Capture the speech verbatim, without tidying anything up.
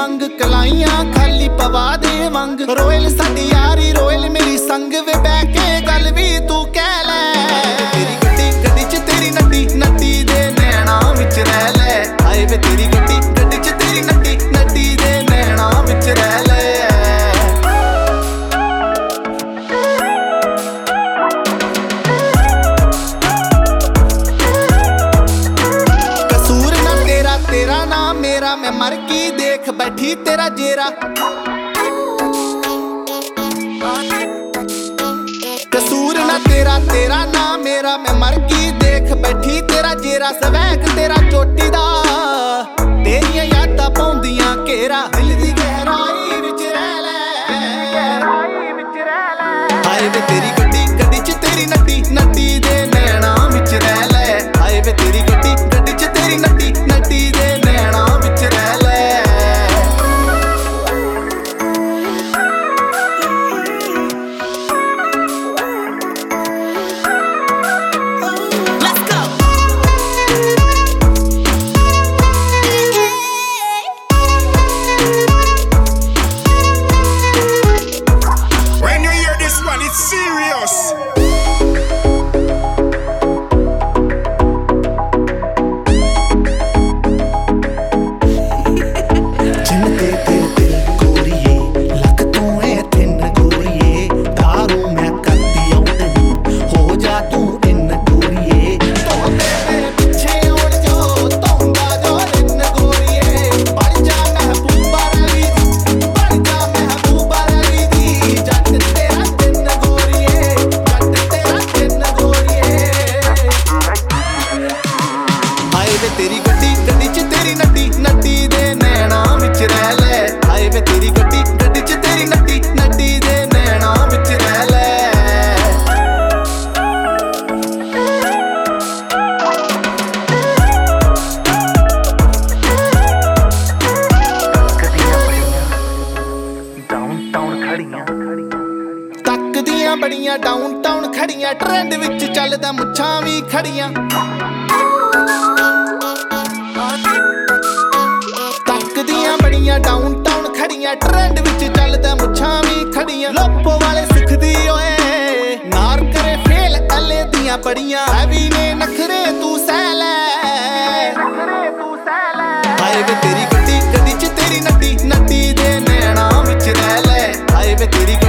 वांग कलाइयां खाली पवा दे वांग रोयल साडी यारी रोयल मेरी संग वे बह के गल भी तू कह ले तेरी गड्डी गड्डी च तेरी नट्टी नट्टी दे नैना विच रह ले हाय वे तेरी गड्डी गड्डी च तेरी नट्टी नट्टी दे नैना विच रह ले तेरा नाम मेरा मैं मर की देख बैठी तेरा जेरा कसूर ना तेरा तेरा नाम मेरा मैं मर की देख बैठी तेरा जेरा सवैक तेरा चोटी दा तेरियां यादां पौंदियां घेरा दिल दी गहराई विच रह ले हाय वे तेरी गड्डी गड्डी च तेरी नट्टी नट्टी दे नैना विच रह ले हाय वे तेरी गड्डी गड्डी च तेरी नट्टी नट्टी दे नैना विच रह ले तेरी गड्डी गड्डी च तेरी नट्टी नट्टी दे नैना विच रह ले हाय वे तेरी गड्डी गड्डी च तेरी नट्टी नट्टी दे नैना विच रह ले तकदियां बड़ियां डाउन टाउन खड़ियां ट्रेंड विच चलदा मुच्छां भी खड़ियां तकदियां बड़ियां डाउन टाउन खड़ियां ट्रेंड विच चलदा मुच्छां भी खड़ियां लोपो वाले सिखदी ओए नार करे फेल अले दियां बड़ियां हैवी ने नखरे तू सह ले हाय वे तेरी गड्डी गड्डी च तेरी नट्टी नट्टी दे नैना विच रह ले हाय वे तेरी